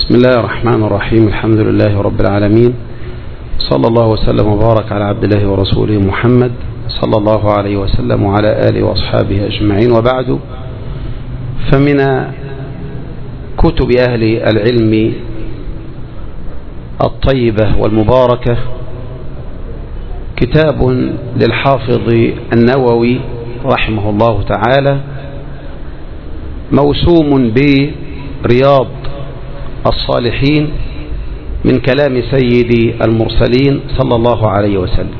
بسم الله الرحمن الرحيم. الحمد لله رب العالمين، صلى الله وسلم وبارك على عبد الله ورسوله محمد صلى الله عليه وسلم وعلى آله وأصحابه أجمعين، وبعد، فمن كتب أهل العلم الطيبة والمباركة كتاب للحافظ النووي رحمه الله تعالى موسوم برياض الصالحين من كلام سيد المرسلين صلى الله عليه وسلم.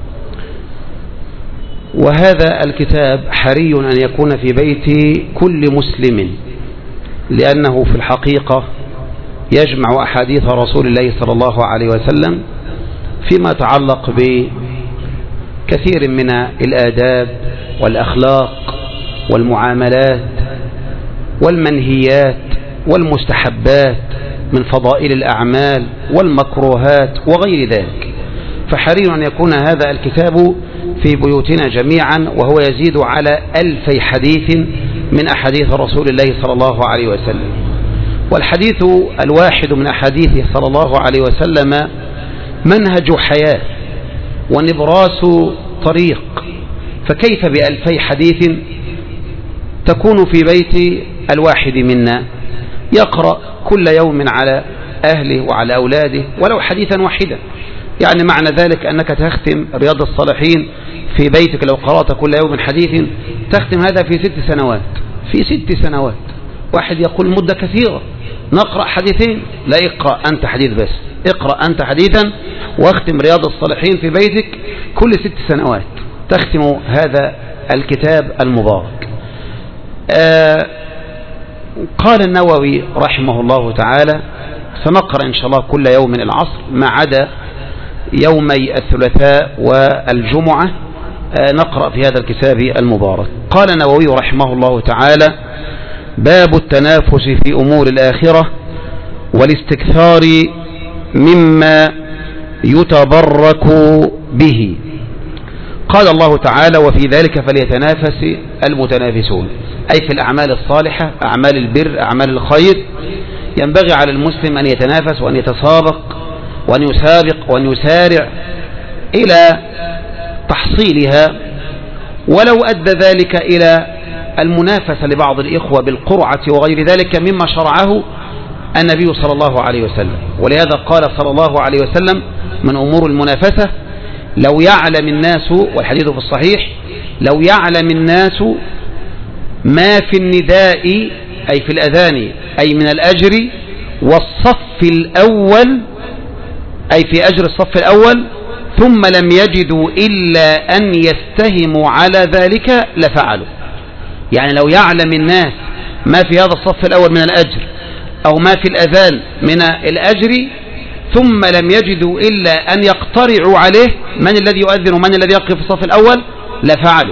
وهذا الكتاب حري أن يكون في بيت كل مسلم، لأنه في الحقيقة يجمع أحاديث رسول الله صلى الله عليه وسلم فيما يتعلق بكثير من الآداب والأخلاق والمعاملات والمنهيات والمستحبات من فضائل الأعمال والمكروهات وغير ذلك. فحري أن يكون هذا الكتاب في بيوتنا جميعا، وهو يزيد على 1000 حديث من أحاديث رسول الله صلى الله عليه وسلم. والحديث الواحد من أحاديثه صلى الله عليه وسلم منهج حياة ونبراس طريق، فكيف ب2000 حديث تكون في بيت الواحد منا يقرأ كل يوم على أهله وعلى أولاده ولو حديثا واحدا؟ يعني معنى ذلك أنك تختم رياض الصالحين في بيتك لو قرأت كل يوم حديث، تختم هذا في 6 سنوات. في 6 سنوات. واحد يقول مدة كثيرة، نقرأ حديثين. لا، اقرأ أنت حديث بس، اقرأ أنت حديثا واختم رياض الصالحين في بيتك كل 6 سنوات تختم هذا الكتاب المبارك. قال النووي رحمه الله تعالى: سنقرأ إن شاء الله كل يوم من العصر ما عدا يومي الثلاثاء والجمعة، نقرأ في هذا الكتاب المبارك. قال النووي رحمه الله تعالى: باب التنافس في أمور الآخرة والاستكثار مما يتبرك به. قال الله تعالى: وفي ذلك فليتنافس المتنافسون، أي في الأعمال الصالحة، أعمال البر، أعمال الخير. ينبغي على المسلم أن يتنافس وأن يتسابق وأن يسابق وأن يسارع إلى تحصيلها، ولو أدى ذلك إلى المنافسة لبعض الإخوة بالقرعة وغير ذلك مما شرعه النبي صلى الله عليه وسلم. ولهذا قال صلى الله عليه وسلم من أمور المنافسة: لو يعلم الناس، والحديث في الصحيح، لو يعلم الناس ما في النداء أي في الأذان أي من الأجر والصف الأول أي في أجر الصف الأول ثم لم يجدوا إلا أن يستهموا على ذلك لفعلوا. يعني لو يعلم الناس ما في هذا الصف الأول من الأجر أو ما في الأذان من الأجر ثم لم يجدوا إلا أن يقترعوا عليه من الذي يؤذن ومن الذي يقف في الصف الأول لفعلوا،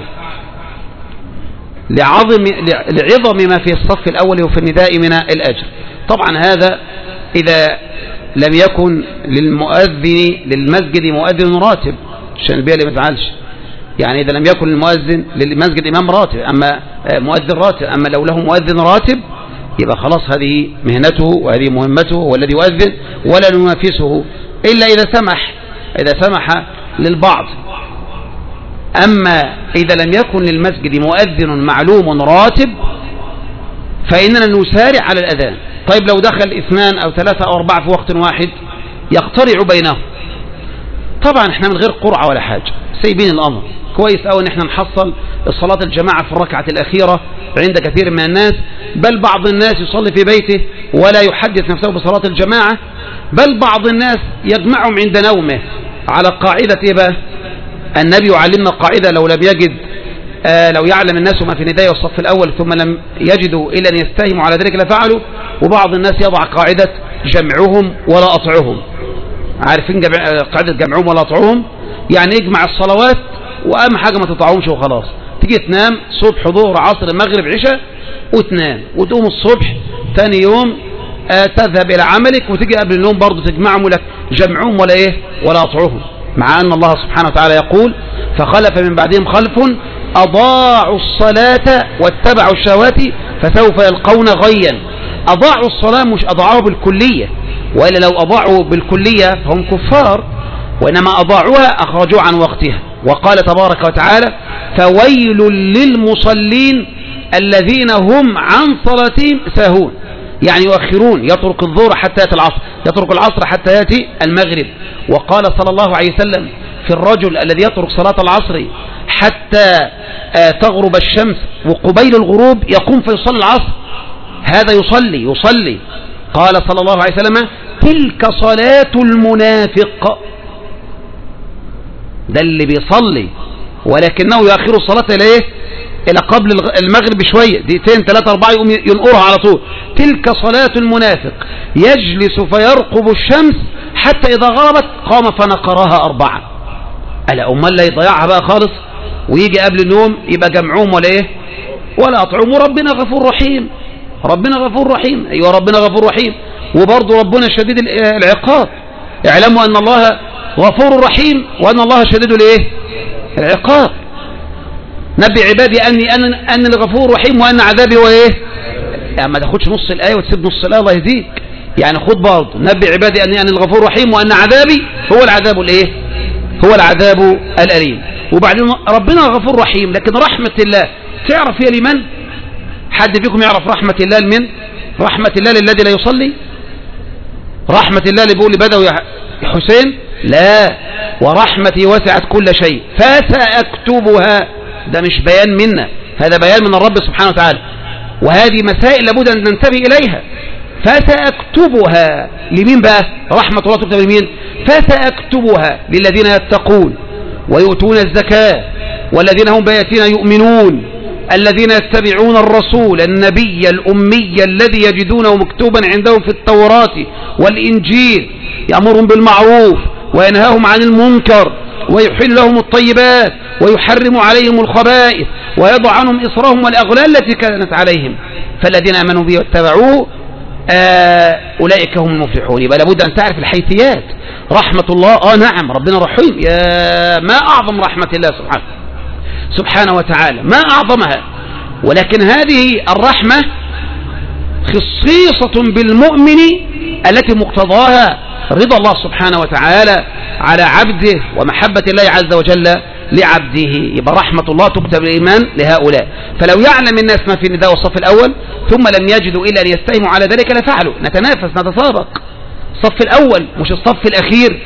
لعظم ما في الصف الأول وفي النداء من الأجر. طبعا هذا إذا لم يكن للمسجد مؤذن راتب، عشان البيئة اللي ما تزعلش. يعني إذا لم يكن المؤذن للمسجد إمام راتب، أما مؤذن راتب، أما لو له مؤذن راتب يبقى خلاص هذه مهنته وهذه مهمته، هو الذي يؤذن ولا ننافسه إلا إذا سمح للبعض. أما إذا لم يكن للمسجد مؤذن معلوم راتب فإننا نسارع على الأذان. طيب لو دخل 2 أو 3 أو 4 في وقت واحد يقترع بينهم، طبعا احنا من غير قرعة ولا حاجة، سايبين الأمر كويس أو ان احنا نحصل الصلاة الجماعة في الركعة الأخيرة عند كثير من الناس، بل بعض الناس يصلي في بيته ولا يحدث نفسه بصلاة الجماعة، بل بعض الناس يجمعهم عند نومه على قاعدة إيه بقى؟ النبي يعلمنا قاعدة: لو لم يجد لو يعلم الناس ما في نداء الصف الأول ثم لم يجدوا إلا أن يستهموا على ذلك لفعلوا. وبعض الناس يضع قاعدة جمعهم ولا أطعهم. عارفين قاعدة جمعهم ولا أطعهم؟ يعني يجمع الصلوات وأهم حاجة ما تطعهمش وخلاص. تيجي تنام صبح ظهر عصر مغرب عشاء وتنام، وتقوم الصبح ثاني يوم تذهب إلى عملك وتيجي قبل النوم برضو تجمعهم لك جمعهم ولا إيه ولا أطعهم، مع أن الله سبحانه وتعالى يقول: فخلف من بعدهم خلف أضاعوا الصلاة واتبعوا الشهوات فسوف يلقون غيا. أضاعوا الصلاة مش أضاعوها بالكلية، وإلا لو أضاعوا بالكلية فهم كفار، وإنما أضاعوها أخرجوا عن وقتها. وقال تبارك وتعالى فويل للمصلين الذين هم عن صلاتهم ساهون، يعني يؤخرون، يترك الظهر حتى يأتي العصر، يترك العصر حتى يأتي المغرب. وقال صلى الله عليه وسلم في الرجل الذي يترك صلاة العصر حتى تغرب الشمس وقبيل الغروب يقوم فيصلي العصر، هذا يصلي. قال صلى الله عليه وسلم تلك صلاة المنافق، ده اللي بيصلي ولكنه يؤخر الصلاة إلى قبل المغرب بشوية، دقيقتين 3 4 يقوم ينقرها على طول. تلك صلاة المنافق يجلس فيرقب الشمس حتى إذا غربت قام فنقرها 4. ألا أمال لا يضيعها بقى خالص ويجي قبل النوم يبقى جمعهم ولا أطعم. ربنا غفور رحيم، ربنا غفور رحيم. أيوة ربنا غفور رحيم، وبرضه ربنا شديد العقاب. اعلموا أن الله غفور رحيم وأن الله شديد العقاب. نبي عبادي أني الغفور رحيم وأن عذابي هو يعني ما تاخدش نص الآية وتسيب نص الآية الله يهديك، يعني خد برضه نبي عبادي أني الغفور رحيم وأن عذابي هو العذاب هو العذاب الأليم. وبعدين ربنا غفور رحيم، لكن رحمة الله تعرف هي لمن؟ حد فيكم يعرف رحمة الله لمن؟ رحمة الله للذي لا يصلي؟ رحمة الله اللي بيقول لبدوي يا حسين؟ لا، ورحمتي وسعت كل شيء فسأكتبها. ده مش بيان منا، هذا بيان من الرب سبحانه وتعالى، وهذه مسائل لابد أن ننتبه إليها. فسأكتبها لمين بقى؟ رحمة الله تكتب لمين؟ فسأكتبها للذين يتقون ويؤتون الزكاة والذين هم بآياتنا يؤمنون الذين يتبعون الرسول النبي الأمي الذي يجدونه مكتوبا عندهم في التوراة والإنجيل يأمرهم بالمعروف وينهاهم عن المنكر ويحل لهم الطيبات ويحرم عليهم الخبائث ويضع عنهم إصرهم والأغلال التي كانت عليهم فالذين آمنوا به واتبعوه أولئك هم المفلحون. يبقى لابد أن تعرف الحيثيات. رحمة الله نعم ربنا رحيم، يا ما أعظم رحمة الله سبحانه وتعالى، ما أعظمها. ولكن هذه الرحمة خصيصة بالمؤمن التي مقتضاها رضا الله سبحانه وتعالى على عبده ومحبة الله عز وجل لعبده. يبقى رحمة الله تكتب الإيمان لهؤلاء. فلو يعلم الناس ما في النداء والصف الأول ثم لم يجدوا إلا أن يستهموا على ذلك لفعلوا. نتنافس نتسابق، الصف الأول مش الصف الأخير،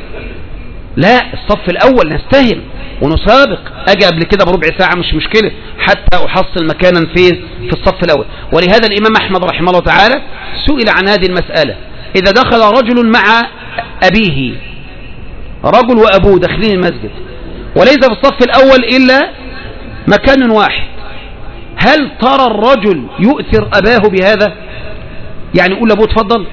لا الصف الأول نستهم ونسابق. أجي قبل كده بربع ساعة مش مشكلة حتى أحصل مكانا في الصف الأول. ولهذا الإمام أحمد رحمه الله تعالى سئل عن هذه المسألة. إذا دخل رجل مع أبيه، رجل وأبوه داخلين المسجد وليس في الصف الأول إلا مكان واحد، هل ترى الرجل يؤثر أباه بهذا؟ يعني يقول لأبوه تفضل،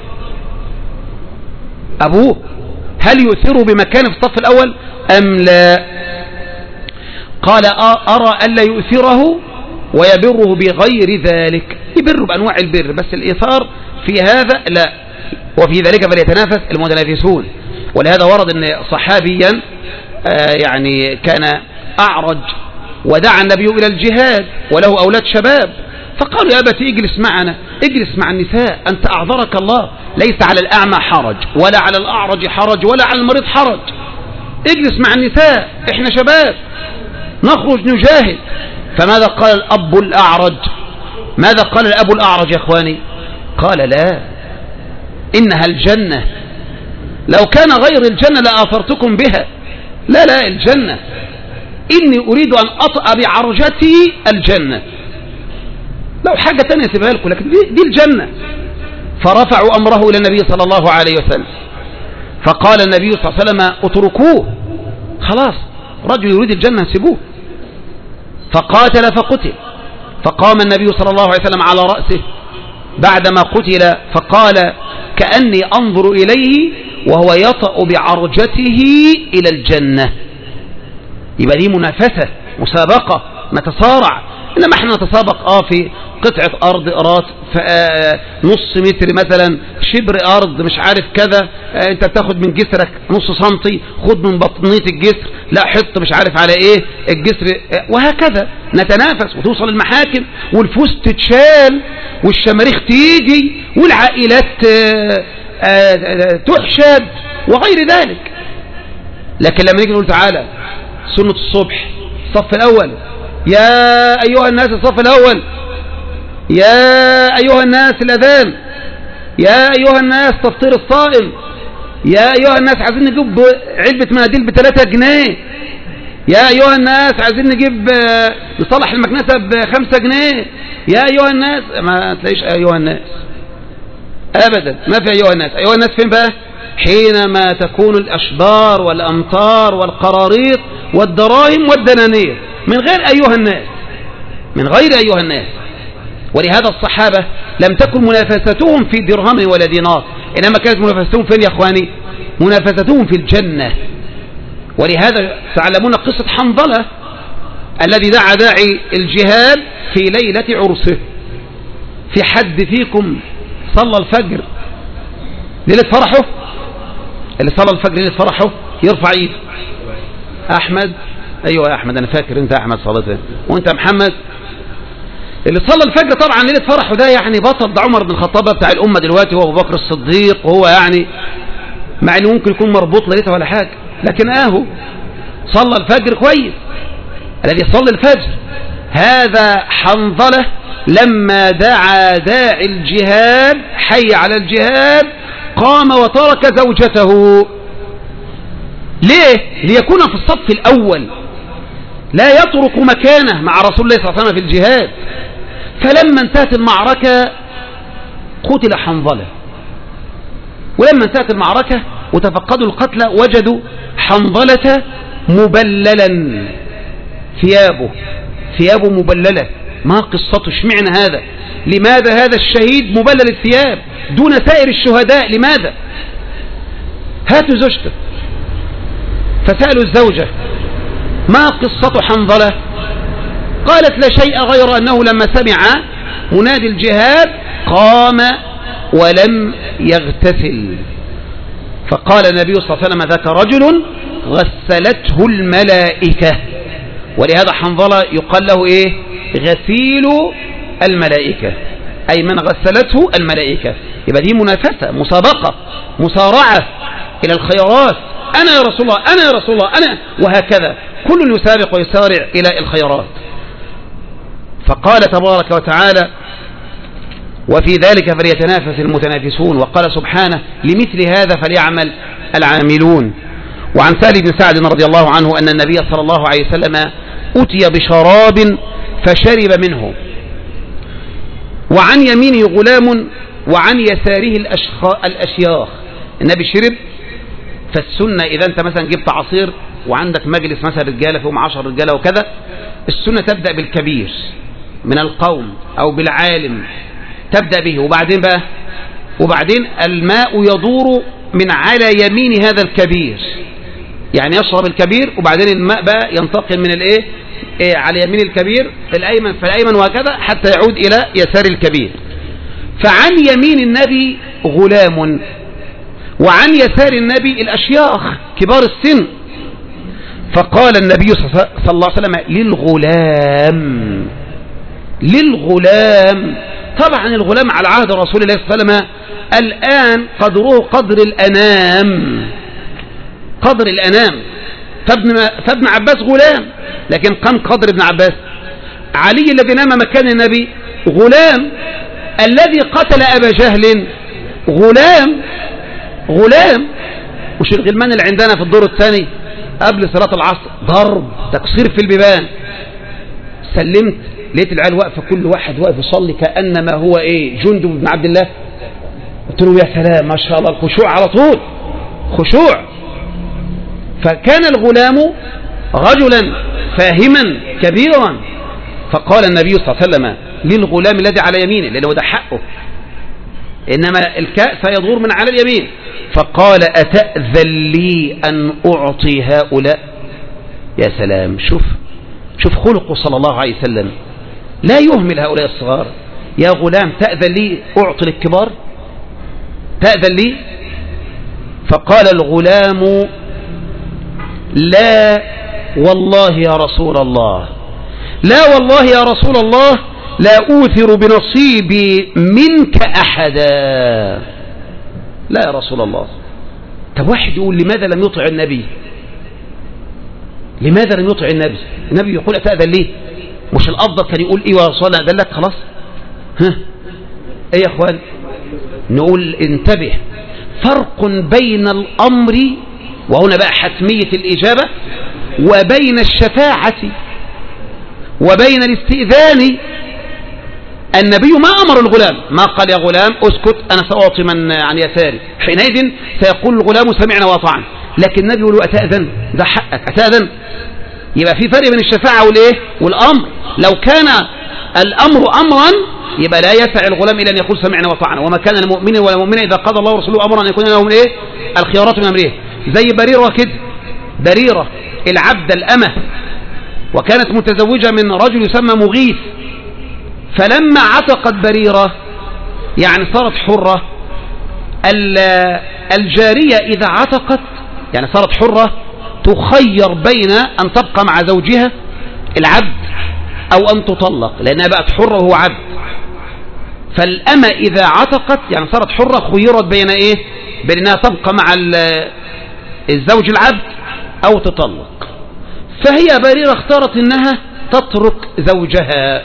أبوه هل يؤثره بمكان في الصف الأول أم لا؟ قال أرى ألا يؤثره ويبره بغير ذلك، يبر بأنواع البر، بس الإيثار في هذا لا، وفي ذلك فليتنافس المتنافسون. ولهذا ورد أن صحابيا يعني كان أعرج ودعا النبي إلى الجهاد وله أولاد شباب، فقالوا يا أبتي اجلس معنا، اجلس مع النساء، أنت أعذرك الله، ليس على الأعمى حرج ولا على الأعرج حرج ولا على المريض حرج، اجلس مع النساء، احنا شباب نخرج نجاهد. فماذا قال الأب الأعرج؟ ماذا قال الأب الأعرج يا أخواني؟ قال لا، إنها الجنة، لو كان غير الجنة لآثرتكم بها، لا الجنة، إني أريد أن أطأ بعرجتي الجنة، لو حاجة تانية سيبها لكم، لكن دي الجنة. فرفعوا أمره إلى النبي صلى الله عليه وسلم، فقال النبي صلى الله عليه وسلم اتركوه، خلاص رجل يريد الجنة سيبوه. فقاتل فقتل، فقام النبي صلى الله عليه وسلم على رأسه بعدما قتل فقال كأني أنظر إليه وهو يطأ بعرجته إلى الجنة. يبقى دي منافسة، مسابقة، نتصارع، إنما احنا نتسابق في قطعة أرض قراط نص متر مثلا، شبر أرض مش عارف كذا، أنت بتاخد من جسرك نص سنتي، خد من بطنية الجسر، لا حط مش عارف على إيه الجسر، وهكذا نتنافس وتوصل المحاكم والفلوس تتشال والشماريخ تيجي والعائلات تحشد وغير ذلك. لكن لما نيجي نقول تعالى سنة الصبح الصف الأول، يا أيها الناس الصف الأول، يا أيها الناس الأذان، يا أيها الناس تفطير الصائم، يا أيها الناس عايزين نجيب علبة مناديل ب3 جنيه، يا أيها الناس عايزين نجيب نصلح المكنسة ب5 جنيه، يا أيها الناس. ما تلاقيش أيها الناس أبدا، ما في أيها الناس. أيها الناس فين بقى؟ حينما تكون الأشبار والأمطار والقراريط والدراهم والدنانير، من غير أيها الناس، من غير أيها الناس. ولهذا الصحابة لم تكن منافستهم في درهم ولا دينار، إنما كانت منافستهم فين يا أخواني؟ منافستهم في الجنة. ولهذا تعلمون قصة حنظلة الذي دعا داعي الجهاد في ليلة عرسه. في حد فيكم صلى الفجر ليلة فرحه؟ اللي صلى الفجر ليلة فرحه يرفع ايده. أحمد، أيوة يا أحمد، أنا فاكر أنت أحمد صليت، وأنت محمد. اللي صلى الفجر طبعا ليلة فرحه ده يعني بطل، ده عمر بن الخطاب بتاع الأمة دلوقتي، وهو أبو بكر الصديق، وهو يعني مع إنه ممكن يكون مربوط ليلته ولا حاجة، لكن صلى الفجر كويس. الذي صلى الفجر هذا حنظلة لما دعا داعي الجهاد حي على الجهاد قام وترك زوجته. ليه؟ ليكون في الصف الأول، لا يترك مكانه مع رسول الله صلى الله عليه وسلم في الجهاد. فلما انتهت المعركة قتل حنظلة، ولما انتهت المعركة وتفقدوا القتلى وجدوا حنظلة مبللا، ثيابه مبللة. ما قصته؟ اشمعنى هذا؟ لماذا هذا الشهيد مبلل الثياب دون سائر الشهداء؟ لماذا؟ هاتوا زوجته. فسألوا الزوجة ما قصة حنظلة؟ قالت لا شيء غير أنه لما سمع منادي الجهاد قام ولم يغتسل. فقال النبي صلى الله عليه وسلم ذاك رجل غسلته الملائكة. ولهذا حنظلة يقال له إيه؟ غسيل الملائكة، أي من غسلته الملائكة. يبقى دي منافسة، مسابقة، مصارعة إلى الخيرات. أنا يا رسول الله، أنا يا رسول الله، أنا، وهكذا كل يسابق ويسارع إلى الخيرات. فقال تبارك وتعالى وفي ذلك فليتنافس المتنافسون. وقال سبحانه لمثل هذا فليعمل العاملون. وعن سهل بن سعد رضي الله عنه أن النبي صلى الله عليه وسلم أتي بشراب فشرب منه، وعن يمينه غلام وعن يساره الأشياخ. النبي شرب. فالسنة إذا أنت مثلا جبت عصير وعندك مجلس مثلا رجالة فيهم 10 رجالة وكذا، السنة تبدأ بالكبير من القوم أو بالعالم، تبدأ به، وبعدين الماء يدور من على يمين هذا الكبير، يعني يشرب الكبير وبعدين الماء بقى ينتقل من الايه على يمين الكبير فالأيمن وهكذا حتى يعود إلى يسار الكبير. فعن يمين النبي غلام وعن يسار النبي الأشياخ كبار السن. فقال النبي صلى الله عليه وسلم للغلام. طبعا الغلام على عهد رسول الله صلى الله عليه وسلم الآن قدره قدر الأنام. فابن عباس غلام، لكن كم قدر ابن عباس؟ علي الذي نام مكان النبي غلام، الذي قتل أبا جهل غلام. وش الغلمان اللي عندنا في الدور الثاني قبل صلاة العصر ضرب تكسير في البيبان. سلمت لقيت العيال واقفة، كل واحد واقف يصلي كأنما هو جندب بن عبد الله. قلت له يا سلام ما شاء الله، الخشوع على طول، خشوع. فكان الغلام رجلا فاهما كبيرا. فقال النبي صلى الله عليه وسلم للغلام الذي على يمينه، لأنه ده حقه، إنما الكأس يدور من على اليمين. فقال أتأذن لي أن أعطي هؤلاء؟ يا سلام، شوف خلقه صلى الله عليه وسلم، لا يهمل هؤلاء الصغار. يا غلام تأذن لي أعطي للكبار، تأذن لي؟ فقال الغلام لا والله يا رسول الله، لا والله يا رسول الله، لا أوثر بنصيبي منك أحدا. لا يا رسول الله. طب واحد يقول لماذا لم يطع النبي؟ لماذا لم يطع النبي؟ النبي يقول أتأذن ليه؟ مش الأفضل كان يقول إيه يا رسول الله أذن لك خلاص؟ ها إيه يا أخوان؟ نقول انتبه، فرق بين الأمر، وهنا بقى حتمية الإجابة، وبين الشفاعة وبين الاستئذان. النبي ما أمر الغلام، ما قال يا غلام اسكت أنا سأعطي من عن يساري، حينئذ سيقول الغلام سمعنا وأطعنا. لكن النبي يقول له أتأذن، ده حقك أتأذن. يبقى في فرق بين الشفاعة والإيه والأمر. لو كان الأمر أمرا يبقى لا يسع الغلام إلا أن يقول سمعنا وأطعنا، وما كان المؤمن ولا مؤمن إذا قضى الله ورسوله أمرا أن يكون لهم إيه الخيارات من أمره. زي بريرة كده، بريرة العبد الأمة، وكانت متزوجة من رجل يسمى مغيث، فلما عتقت بريرة يعني صارت حرة. الجارية إذا عتقت يعني صارت حرة تخير بين أن تبقى مع زوجها العبد أو أن تطلق، لأنها بقت حرة وهو عبد. فالأمة إذا عتقت يعني صارت حرة خيرت بين إيه؟ بين أنها تبقى مع الزوج العبد أو تطلق. فهي بريرة اختارت أنها تترك زوجها،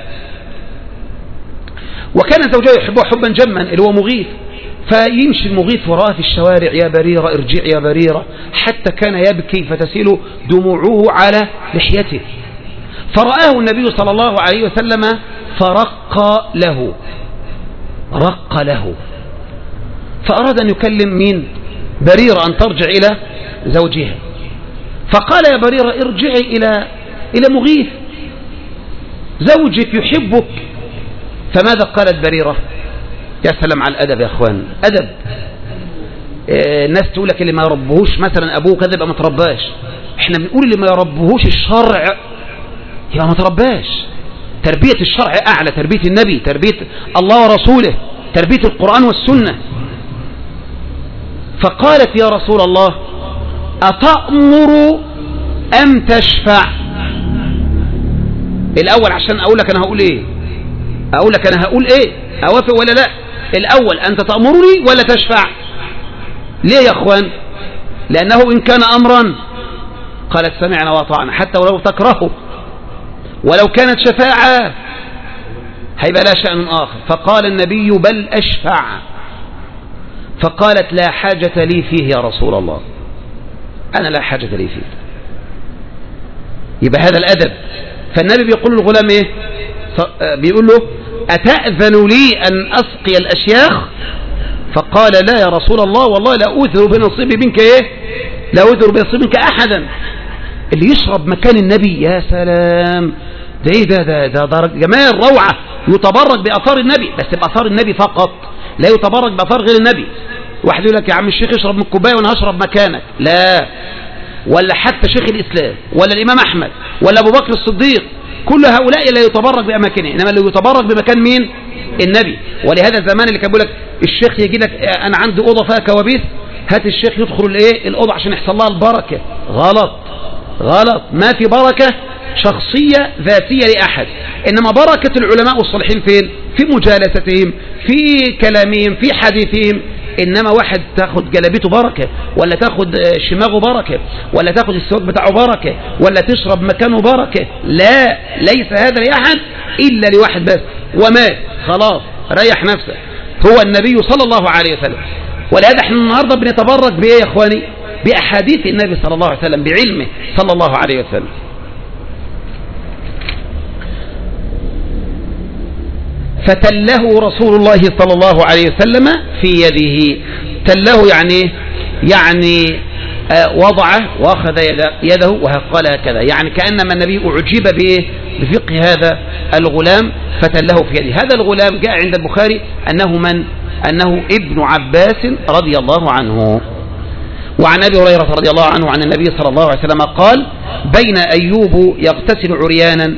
وكان زوجها يحبها حبا جما اللي هو مغيث، فيمشي المغيث وراءها في الشوارع يا بريرة ارجعي يا بريرة، حتى كان يبكي فتسيل دموعه على لحيته. فرآه النبي صلى الله عليه وسلم فرق له، رق له، فأراد أن يكلم مين؟ بريرة أن ترجع إلى زوجها. فقال يا بريرة ارجعي إلى مغيث زوجك يحبك. فماذا قالت بريرة؟ يا سلام على الأدب يا أخوان، أدب. الناس تقول لك اللي ما يربهوش مثلا أبوه كذا يبقى ما ترباش. احنا بنقول اللي ما يربهوش الشرع يبقى ما ترباش. تربية الشرع أعلى، تربية النبي، تربية الله ورسوله، تربية القرآن والسنة. فقالت يا رسول الله أتأمر أم تشفع؟ الأول عشان أقول لك أنا هقول إيه، أقول لك أنا هقول إيه، أوافق ولا لا؟ الأول أنت تأمرني ولا تشفع؟ ليه يا أخوان؟ لأنه إن كان أمرا قالت سمعنا وأطعنا حتى ولو تكرهه، ولو كانت شفاعة هيبقى لا شأن آخر. فقال النبي بل أشفع. فقالت لا حاجة لي فيه يا رسول الله، أنا لا حاجة لي فيه. يبقى هذا الأدب. فالنبي بيقول للغلام إيه؟ بيقول له أتأذن لي أن أسقي الأشياخ؟ فقال لا يا رسول الله والله لا أوثر بنصيبي منك إيه؟ لا أوثر بنصيبي منك أحدا. اللي يشرب مكان النبي يا سلام، ده إيه ده جمال روعة، يتبرك بأثار النبي، بس بأثار النبي فقط، لا يتبرك بأثار غير النبي. واحد يقول لك يا عم الشيخ اشرب من الكوباية وأنا هشرب مكانك، لا. ولا حتى شيخ الإسلام ولا الإمام أحمد ولا أبو بكر الصديق، كل هؤلاء لا يتبرك بأماكنه، إنما اللي يتبرك بمكان مين؟ النبي. ولهذا الزمان اللي كان بيقول لك الشيخ يجي لك أنا عندي أوضة فيها كوابيس، هات الشيخ يدخل الإيه الأوضة عشان يحصل لها البركة. غلط غلط، ما في بركة شخصية ذاتية لأحد، إنما بركة العلماء والصالحين فين؟ في مجالستهم، في كلامهم، في حديثهم. إنما واحد تاخد جلابيته بركة، ولا تاخد شماغه بركة، ولا تاخد السواق بتاعه بركة، ولا تشرب مكانه بركة، لا، ليس هذا لأحد إلا لواحد بس، ومات خلاص ريح نفسه هو النبي صلى الله عليه وسلم. ولهذا احنا النهاردة بنتبرك بإيه يا إخواني؟ بأحاديث النبي صلى الله عليه وسلم، بعلمه صلى الله عليه وسلم. فتله رسول الله صلى الله عليه وسلم في يده. تله يعني وضعه واخذ يده وقال هكذا، يعني كأنما النبي أعجب بفقه هذا الغلام فتله في يده. هذا الغلام جاء عند البخاري أنه ابن عباس رضي الله عنه. وعن أبي هريرة رضي الله عنه عن النبي صلى الله عليه وسلم قال بين أيوب يغتسل عريانا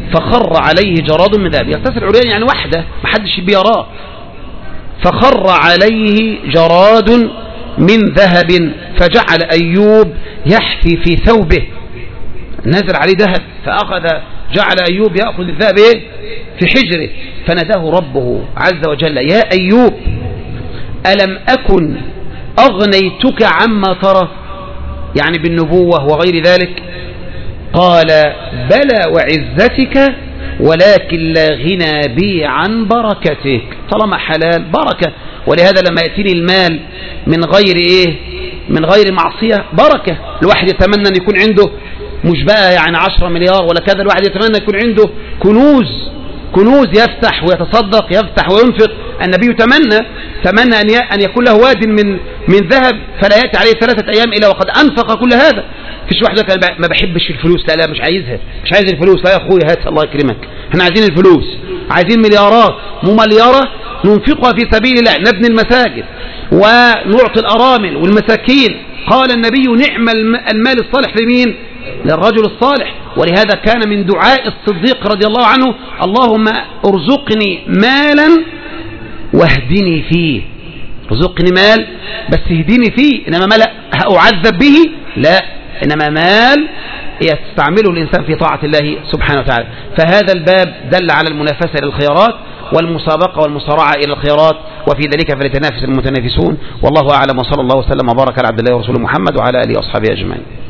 فخر عليه جراد من ذهب. يغتسل عريان يعني وحده ما حدش بيراه. فخر عليه جراد من ذهب فجعل أيوب يحفي في ثوبه، نزل عليه ذهب فأخذ، جعل أيوب يأخذ الذهب في حجره، فناداه ربه عز وجل: يا أيوب ألم أكن أغنيتك عما ترى، يعني بالنبوة وغير ذلك؟ قال: بلى وعزتك ولكن لا غنى بي عن بركتك. طالما حلال بركة، ولهذا لما يأتيني المال من غير من غير معصية بركة. الواحد يتمنى أن يكون عنده مش بقى يعني 10 مليار ولا كذا، الواحد يتمنى أن يكون عنده كنوز يفتح ويتصدق، يفتح وينفق. النبي تمنى أن يكون له واد من ذهب فلا يأتي عليه 3 أيام إلا وقد أنفق كل هذا. فيش واحد قال ما بحبش الفلوس، لا مش عايزها، مش عايز الفلوس، لا يا أخوي هات الله يكرمك، احنا عايزين الفلوس، عايزين مليارات مليارة ننفقها في سبيل الله، نبني المساجد ونعطي الأرامل والمساكين. قال النبي: نعم المال الصالح لمين؟ للرجل الصالح. ولهذا كان من دعاء الصديق رضي الله عنه: اللهم ارزقني مالا واهدني فيه. ارزقني مال بس اهدني فيه، إنما مال أعذب به لا، إنما مال يستعمله الإنسان في طاعة الله سبحانه وتعالى. فهذا الباب دل على المنافسة إلى الخيارات والمسابقة والمصارعة إلى الخيارات، وفي ذلك فليتنافس المتنافسون. والله أعلم، وصلى الله وسلم وبارك على عبد الله ورسوله محمد وعلى آله وأصحابه أجمعين.